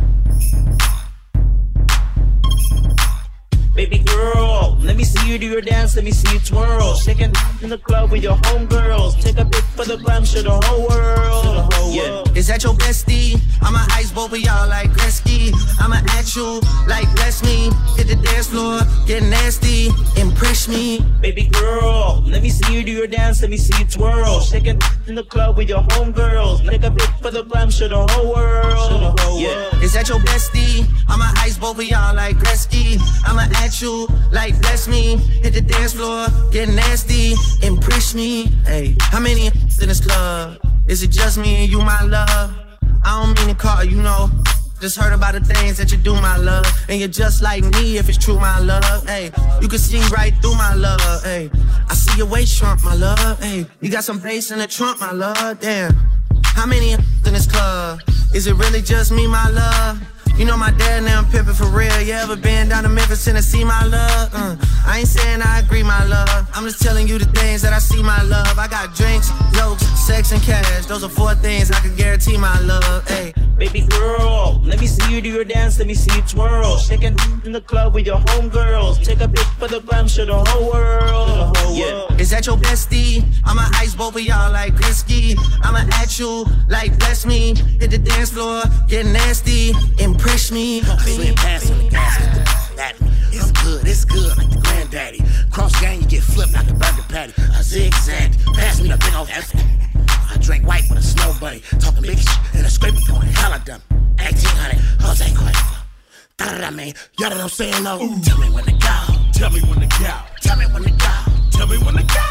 Baby girl. Let me see you do your dance, let me see you twirl. Shaking in the club with your homegirls. Take a pic for the gram, show the whole world. The whole Yeah. world. Is that your bestie? I'ma ice both of y'all like Gretzky. I'ma at you like bless me. Hit the dance floor, get nasty, impress me. Baby girl, let me see you do your dance, let me see you twirl. Shaking in the club with your homegirls. Take a pic for the gram, show the whole world. Show the whole Yeah. world. Is that your bestie? I'ma ice both of y'all like Gretzky. I'ma at you like bless me. Hit the dance floor, get nasty, impress me. Hey, how many in this club? Is it just me and you, my love? I don't mean to call you, know. Just heard about the things that you do, my love. And you're just like me if it's true, my love. Hey, you can see right through my love. Hey, I see your waist shrunk, my love. Hey, you got some bass in the trunk, my love. Damn, how many in this club? Is it really just me, my love? You know my dad now I'm pimpin' for real. You ever been down to Memphis, Tennessee, my love? Uh, I ain't saying I agree, my love. I'm just telling you the things that I see, my love. I got drinks, jokes, sex, and cash. Those are four things I can guarantee, my love. Hey, baby girl, let me see you do your dance, let me see you twirl. Shaking in the club with your homegirls. Take a pic for the gram, show the whole world. The whole yeah. world. Is that your bestie? I'ma ice both of y'all like Gretzky. I'ma at you like bless me. Hit the dance floor, get nasty, impress me. Slim pass on the gas, that it's good, it's good like the granddaddy. Cross gang, you get flipped like a burger patty. A zigzag, pass me the big old F. I drink white with a snow buddy, talking big shit and a scraper going hella dumb. eighteen hundred, Jose Cuervo. Da da da, man, y'all know what I'm saying though. Ooh. Tell me when to go, tell me when to go, tell me when to go, tell me when to go.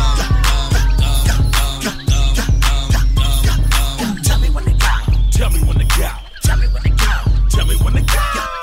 Tell me when to go, tell me when to go, tell me when to go, tell me when to go.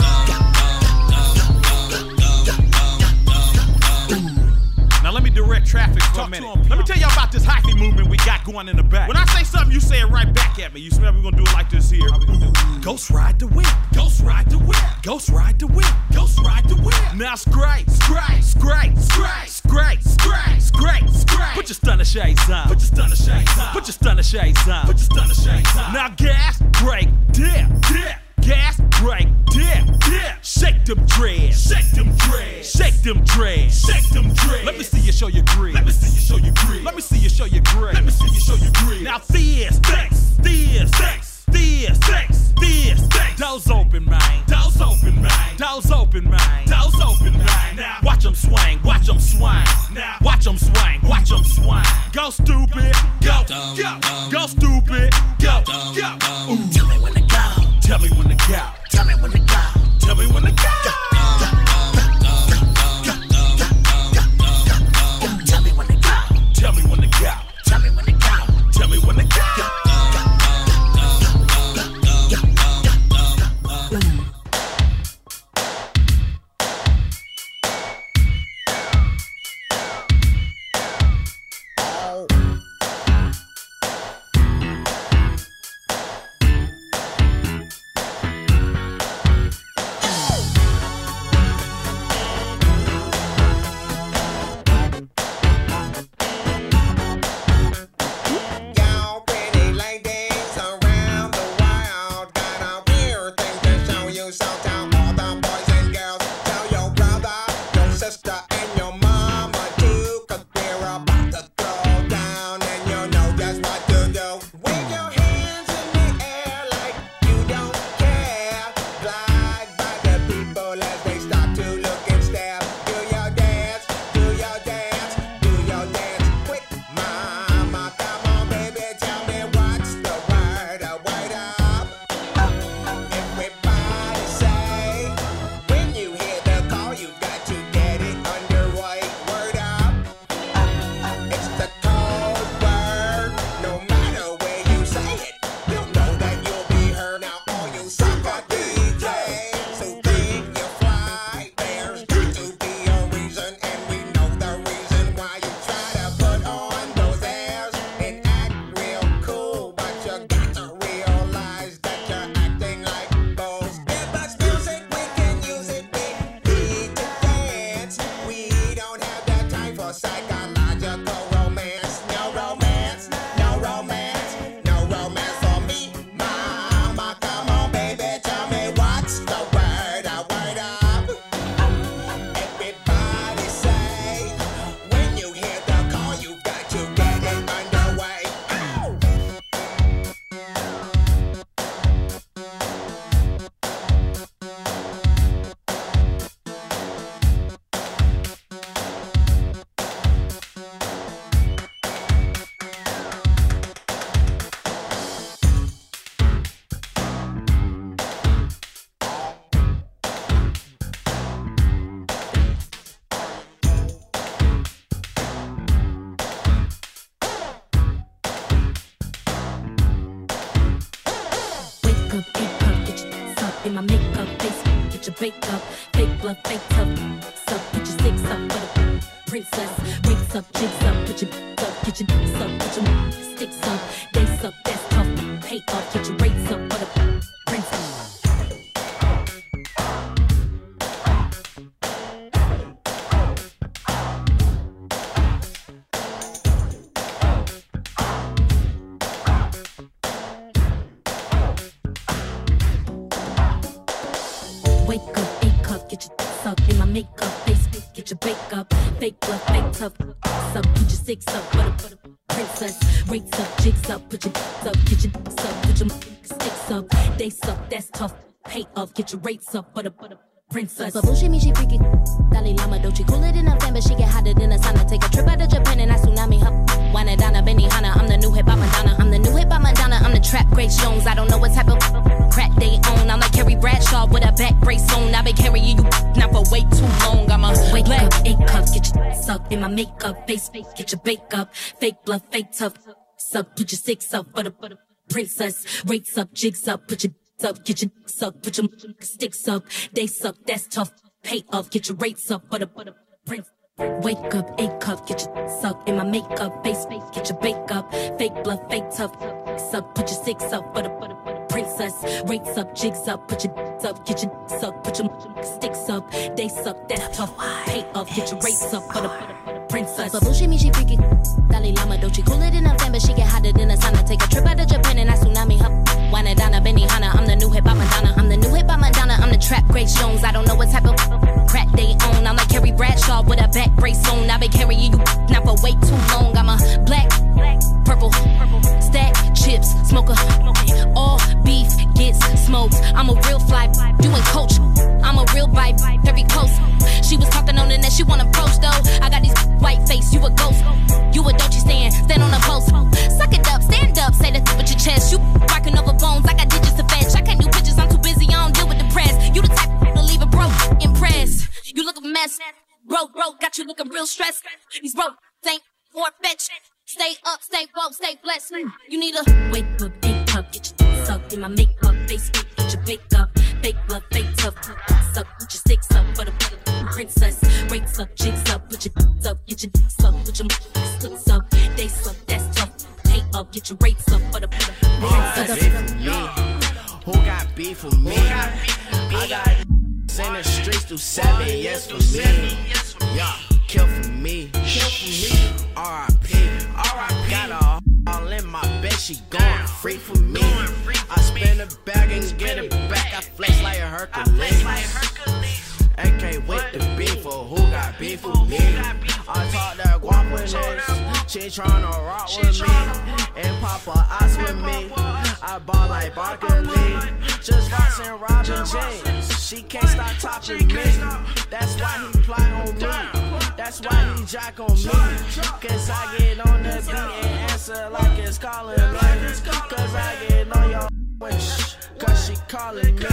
Now let me direct traffic for a minute. Let me tell y'all about this hockey movement we got going in the back. When I say something, you say it right back at me. You smell? We're gonna do it like this here. Ghost ride the whip, ghost ride the whip, ghost ride the whip, ghost ride the whip. Now scrape, scrape, scrape, scrape, scrape, scrape, scrape, scrape. Put your stunner shades on. Put your stunner shades on. Put your stunner shades on. Put your stunner shades on. Now gas, brake, dip, dip. Gas, brake, dip, dip. Shake them dreads, shake them dreads, shake them dreads, shake them dreads. Let me see you show your grit. Let me see you show your grit. Let me see you show your grit. Let me see you show your grit. Now this, this, this, this, this, this, this, this. Doors open, man. Doors open, man. Doors open, man. Doors open, man. Now watch them swing, watch them swing. Now watch them swing, watch them swing. Go stupid, go, go, go stupid, go, go. Ooh. Tell me when to go. Tell me when to go. Tell me when to go. Tell me when to go. Tell me when to go. Tell me when to go. Tell me when to go. Tell me when to go. in my makeup, face, get your bake up, fake blood, fake tough, suck, put your six up for the princess, wakes up, jigs up, put your up, get your dicks up, put your sticks up, they suck, that's tough, pay up, get your rates up for the princess. Wake up, eight cup, get your suck in my makeup, face, get your bake up, fake blood, fake tough, suck, put your six up, butter, butter, princess, rates up, jigs up, put your up, get your up, put your sticks up, they suck, that's tough, pay up, get your rates up, butter, butter, princess. But bullshit me, she freaky, Dalai Lama, don't she cooler than a fan, but she get hotter than a sauna, take a trip out to Japan and I tsunami her, Wana Donna, Benihana, I'm the new hip hop Madonna, I'm the new hip hop Madonna, I'm the trap Grace Jones, I don't know what type of crack they own, I'm like Carrie Bradshaw with a back brace on, I've been carrying you now for way too long, I'm a wake black. up, eight cup, get your suck in my makeup, face, face, get your bake up, fake blood, fake tough, suck, put your six up, butter, butter, princess, rates up, jigs up, put your up, get your suck, put your sticks up, they suck, that's tough, pay up, get your rates up, butter, butter, princess. Wake up, eight cup, get your suck in my makeup, face, face, get your bake up, fake blood, fake tough, suck, put your six up, butter, butter, butter, princess, rates up, jigs up, put your up, get your suck, put your sticks up, they suck, that's tough, pay up, get your rates up, butter, butter, butter, princess. But bullshit me, she freaky, Dalai Lama, don't she cooler than a fan, but she get hotter than a sauna, take a trip out to Japan and I tsunami her, Wana Donna, Benihana, I'm the new hip hop Madonna, I'm the new hip hop Madonna, I'm the trap Grace Jones, I don't know what type of crack they own, I'm like Carrie Bradshaw with a back brace on, I've been carrying you now for way too long, I'm a black, purple, stack, chips, smoker, all beef gets smoked, I'm a real fly, you ain't coach, I'm a real vibe, very close, she was talking on the net, she wanna approach though, I got these white face, you a ghost, you a don't you stand, stand on a post, suck it up, stand up, say the with your chest, you rocking over bones, I got digits to fetch, I can't do pictures, I'm too busy, I don't deal with the press, you the type to leave it broke, impressed, you look a mess, broke, broke, got you looking real stressed, these broke, ain't more fetch, stay up, stay woke, stay blessed, you need a wake up, eight cup, get your suck in my makeup, face, get your bake up, fake blood, fake tough, suck, put your sticks up, butter, butter, princess, rates up, jigs up, put your up, get your suck, put your sticks up, they suck, that's tough, pay up, get your rates up, butter, butter, princess. Who got beef with me? I got in the streets through seven, yes for me. Yeah, kill for me, kill for me. R I P, R I P. Got her all in my bed, she going free for me. I spin a bag and get it back. I flex like a Hercules. A K with the beef, or who got beef with me? I talk that guap with this. She tryna rock with me and pop her eyes with me. I ball like Barkley, just boxing Robin James. She can't stop topping me. That's why he plot on me. That's why he jock on me. Cause I get on the beat and answer like it's calling me. Cause I get on your wish. Cause she calling me.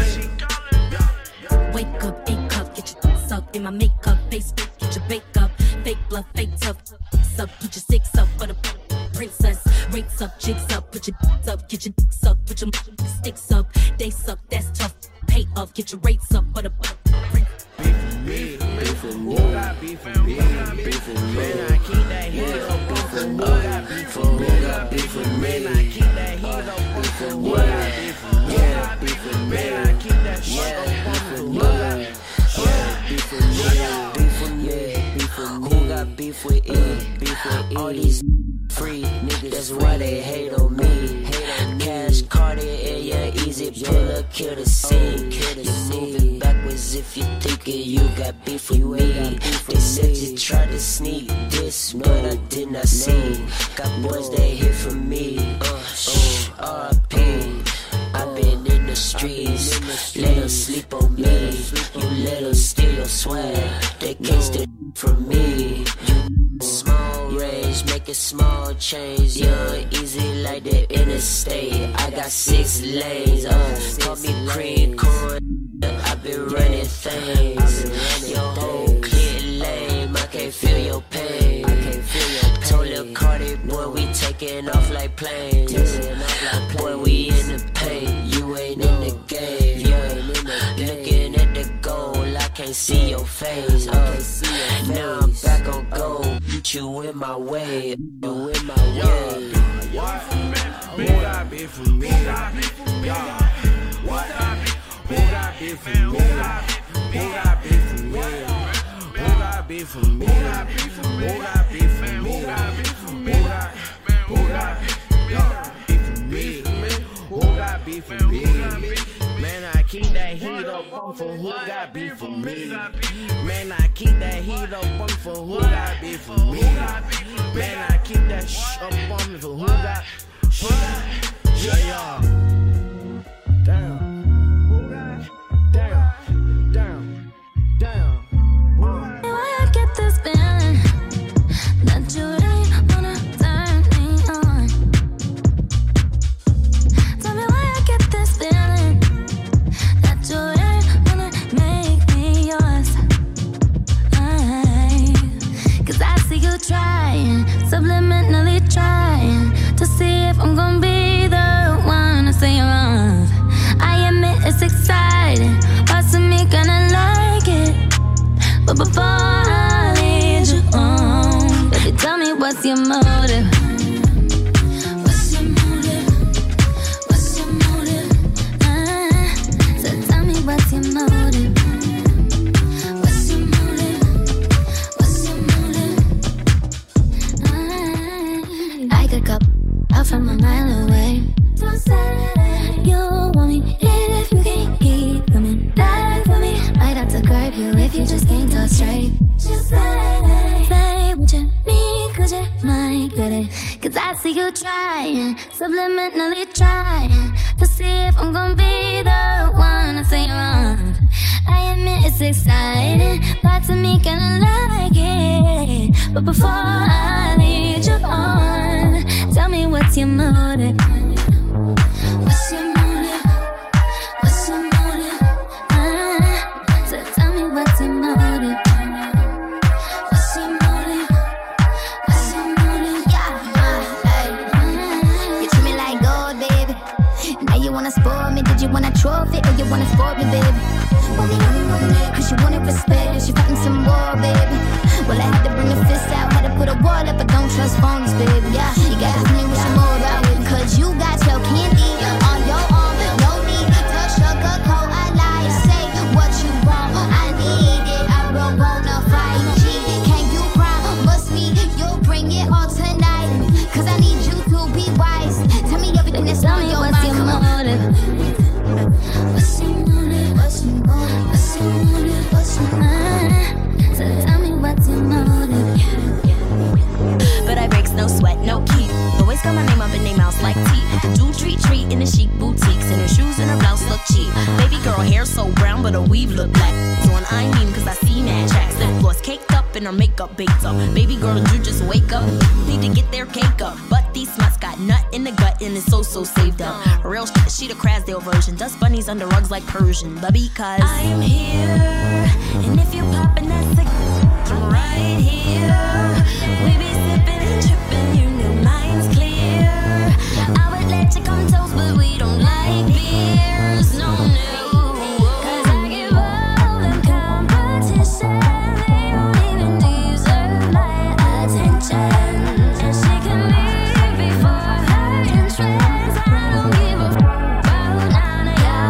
Wake up, eight cup, get your suck in my makeup, face, get your bake up, fake blood, fake tough, suck, put your six up, butter, princess. Rates up, jigs up, put your d- up, get your dicks up, put your sticks up. They suck, that's tough. Pay up, get your rates up, but a butter. Beef for me, beef for me, beef for me. Man, I keep that heat up. Beef for me, beef for me, beef for me. Man, I keep that heat up. Beef for me, beef for me, beef for me. Man, I keep that shit up. Beef for me, beef for me, beef for me, beef for me. Who got beef with E? Beef with E. All these free niggas, that's why they hate on me. Cash carded and yeah, easy puller, kill the scene. You're moving backwards if you thinking you got beef with me. They said you tried to sneak this, but I did not see. Got boys that hit from me. Uh, shh, R I P. I've been in the streets, let them sleep on me. You let them steal your swag, they can't steal from me. You small range, make a small change. Young, easy like the interstate. I got six lanes, uh, call me cream corn. I've been running things. Your whole clear lame, I can't feel your pain. Told Lil Cardi, boy, we taking off like planes. Boy, we in the paint, you ain't in the game. Yeah. Looking at the goal, I can't see your face. Uh, now I'm back on goal, you in my way, you in my way. Who got beef for me? Who got beef for me? What? Who got beef for me? Who got beef for me? Who got beef for me? Who got beef for me? Who got beef for me? Who got beef for me? Who got beef for me? Who got beef for me? Man, I keep that heat up on for who got beef for me. Man, I keep that heat up on for who got beef for me. Man, I keep that shh up on me for who got. Yeah, yeah. Damn. Damn. Damn. Damn. Why I get this feeling that you ain't wanna turn me on? Tell me why I get this feeling that you ain't wanna make me yours. I, Cause I see you trying, subliminally trying to see if I'm gonna be the one to say you're wrong. I admit it's exciting, parts of me gonna like it, but before I lead you on, baby, tell me what's your motive? What's your motive? What's your motive? Uh, so tell me what's your motive? What's your motive? What's your motive? Uh, I could go out from a mile away. Don't say you want me, and if you can't keep coming back for me, I'd have to curb you if you just can't talk straight. Just say, say what you need, cause you might get it. Cause I see you trying, subliminally trying to see if I'm gonna be the one to say you're wrong. I admit it's exciting, parts of me gonna like it, but before I lead you on, tell me what's your motive? What's your motive? What's your motive? Uh, so tell me what's your motive? What's your motive? What's your motive? Yeah, uh, hey. uh, You treat me like gold, baby. Now you wanna spoil me? Did you want a trophy or you wanna spoil me, baby? Cause you wanted respect, cause you fighting some war, baby. Well, I had to bring the fist out, had to put a wall up, but don't trust phones, baby. Yeah, you gotta tell me what you more about it. Cause you got your candy on your arm, no need to sugarcoat a lie. Say what you want, I need it. I don't wanna fight G. Can you promise me you'll bring it all tonight? Cause I need you to be wise. Tell me everything that's on your mind. What's your motive? What's your motive? What's your motive? What's your motive? What's your motive? So tell me what's your motive? But I breaks no sweat, no keep. Always got my name up in their mouths like teeth. Do treat treat in the chic boutiques, and her shoes and her blouse look cheap. Baby girl hair so brown, but her weave look black. So on I mean, cause I see mad tracks. Lip gloss caked up up and her makeup baked up. Baby girl, did you just wake up? Need to get their cake up. But these smuts got nut in the gut and it's so so saved up. Real shit, she the Crasdale version. Dust bunnies under rugs like Persian. But because I'm here, and if you poppin' that's a I'm right here. We be sippin' and trippin', you know mine's clear. I would let you come toast, but we don't like beers, no, no. Cause I give all them competition. They don't even deserve my attention. And she can leave before her entrance. I don't give a f about none of y'all.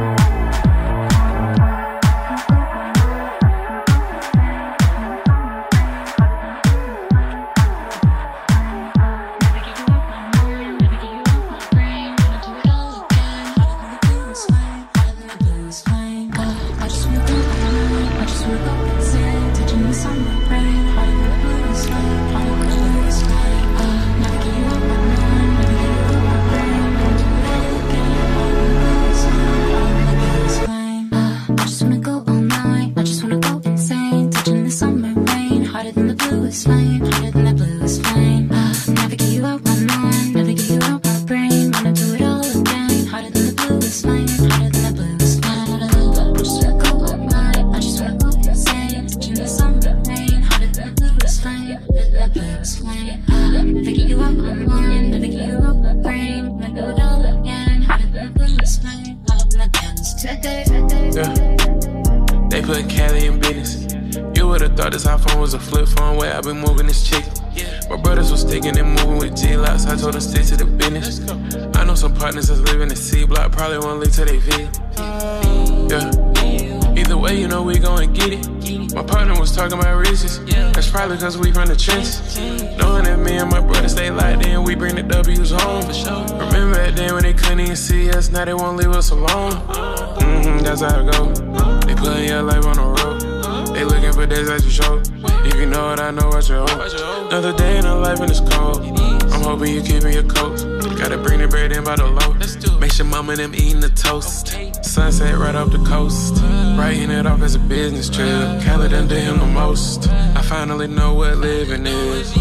Flame, hotter than the bluest flame. Uh, never get you out my mind, never get you out my brain. Wanna do it all again. Hotter than the bluest flame, hotter than the bluest flame. I just wanna go all night, I just wanna go insane. Touching the summer rain, hotter than the bluest flame, hotter than the bluest flame. Uh, never get you out my mind, never get you out my brain. Wanna do it all again. Hotter than the bluest flame, hotter than the bluest flame. Yeah. They put Cali in business. You would've thought this iPhone was a flip phone where I been moving this chick. My brothers was sticking and moving with G-Locks. I told them stick to the business. I know some partners that's living in C-Block probably won't leave till they V. Yeah. Either way, you know we gon' get it. My partner was talking about Reese's. That's probably cause we from the trenches. Knowing that me and my brother stay locked in, we bring the W's home. Remember that day when they couldn't even see us, now they won't leave us alone. Mm-hmm, that's how it go. They putting your life on the road. They looking for days that you show. If you know it, I know what you owe. Another day in the life and it's cold. I'm hoping you keeping your coat. Gotta bring the bread in by the low. Make sure mama them eating the toast. Sunset right off the coast. Writing it off as a business trip. Cali done did him the most. I finally know what living is.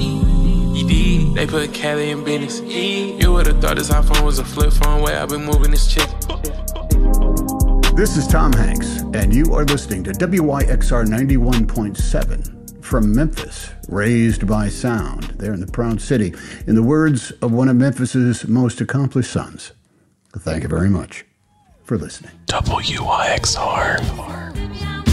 They put Cali in business. You would've thought this iPhone was a flip phone where I been moving this chick. This is Tom Hanks, and you are listening to W Y X R ninety-one point seven from Memphis, raised by sound, there in the Proud City, in the words of one of Memphis's most accomplished sons. Thank you very much for listening. W Y X R.